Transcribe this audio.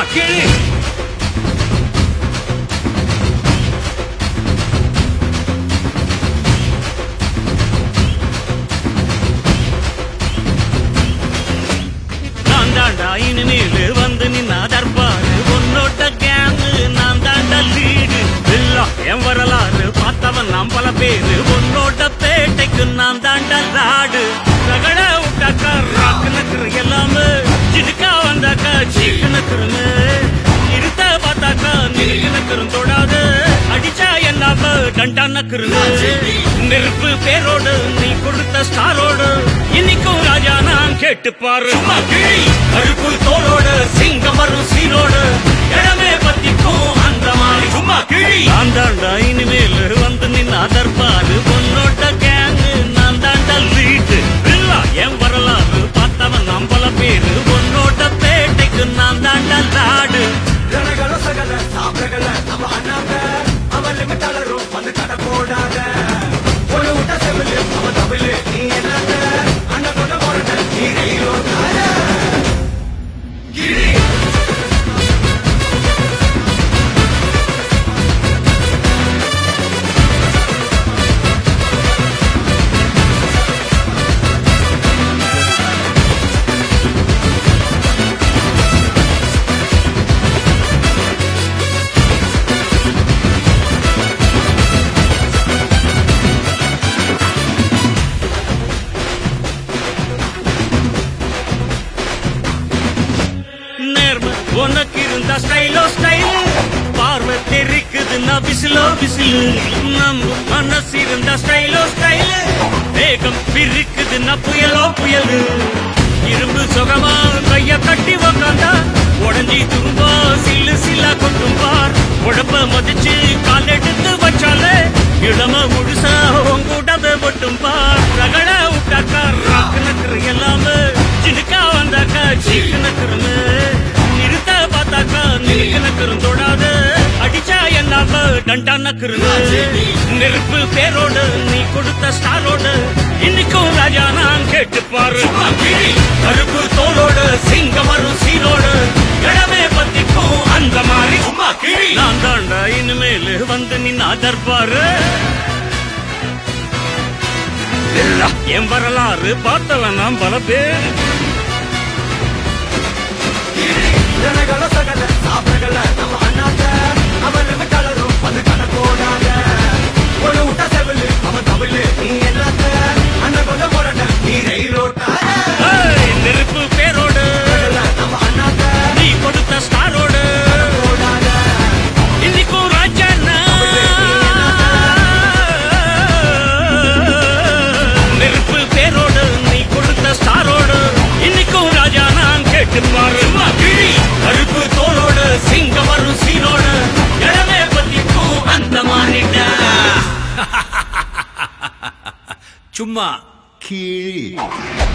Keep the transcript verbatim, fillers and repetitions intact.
கிழி நான் தாண்டா இனிமேலு வந்து நின்னா தர்பாரு உன்னோட்ட கேங்கு நான் தாண்டா லீடு எல்லாம் என் வரலாறு பார்த்தவன் நாம் பல பேரு உன்னோட்ட பேட்டைக்கு நான் தாண்டா லாடு ரகட விட்டாக்கா ராக்கு நக்குற எல்லாமே சிடுக்கா வந்தாக்கா சீக்கு நக்குருங்க இருத்த பார்த்தாக்கா நெருங்கி நக்குறும் தொடாது அடிச்சா என்னாம டண்டா நக்குருங்க நெருப்பு பேரோடு நீ கொடுத்த ஸ்டாரோடு இன்னைக்கும் ராஜா நான் கேட்டு பாரு கருப்பு தோளோடு சிங்கம் வரும் சீரோடு இடமே பத்திக்கும் அந்த மாதிரி சும்மா கிழி நான் தாண்டா இனிமேல் வந்து நின்று அதற்பாரு பொன்னோட்ட கேங்கு நான் தாண்டா லீட்டு இல்ல என் வரலாறு பார்த்தவன் நாம் பல பேரு பொன்னோட்ட பேட்டைக்கு நான் தாண்டா லாடு சகல சாப்பிடல நம்ம அண்ணாங்க அவன் லிமிட்டாளரும் வந்து கடை போடாத ஒரு விட்ட செவிலு அவன் தமிழ் நீ என்னங்க அண்ணன் கொண்ட போறத நீ ரயிலோட்டாத கிரி உனக்கு இருந்தா ஸ்டைலோ ஸ்டைல் பார்வை தெரிக்குதுன்னா விசிலோ விசிலு நம்ம மனசு இருந்தா ஸ்டைலோ ஸ்டைல் வேகம் பிரிக்குதுன்னா புயலோ புயலு இரும்பு சுகமா கைய கட்டி உக்காந்தா உடஞ்சி துரும்பா சில்லு சில்லா கொட்டும் பார் உடம்ப மதிச்சு கால் எடுத்து வச்சாலே இடம முழுசா உங்கூடவே மட்டும் பார் ரகட விட்டாக்கா ராக்கு நக்குற எல்லாமே சிடுக்கா வந்தாக்கா சீக்கு நக்குருங்க பார்த்தாக்கா நெருங்கி நக்கரும் தொடாது அடிச்சா என்னாம டண்டா நக்குருங்க நெருப்பு பேரோடு நீ கொடுத்த ஸ்டாரோடு இன்னைக்கும் ராஜா நான் கேட்டு பாரு கருப்பு தோளோடு சிங்கம் வரும் சீரோடு இடமே பத்திக்கும் அந்த மாதிரி சும்மா கிழி நான் தாண்டா இனிமேல் வந்து நின்று அதற்பாரு என் வரலாறு பார்த்தவன் நாம் பல பேர் ஜனகள சகல சாப்பிடல நம்ம அண்ணாங்க அவன் லிமிட்டாளரும் வந்து கடை போடாத ஒரு விட்ட செவிலு அவன் தமிழ் நீ என்னங்க அண்ணன் கொண்ட போறத நீ ரயிலோட்டாத நெருப்பு பேரோடு நம்ம அண்ணாங்க நீ கொடுத்த ஸ்டாரோடு போடாத இன்னைக்கும் ராஜா நெருப்பு பேரோடு நீ கொடுத்த ஸ்டாரோடு இன்னைக்கும் ராஜா நான் கேட்டு பாரு கருப்பு தோளோடு சிங்கம் வரும் சீரோடு இடமே பத்திக்கும் அந்த மாறிட்ட சும்மா கீழ்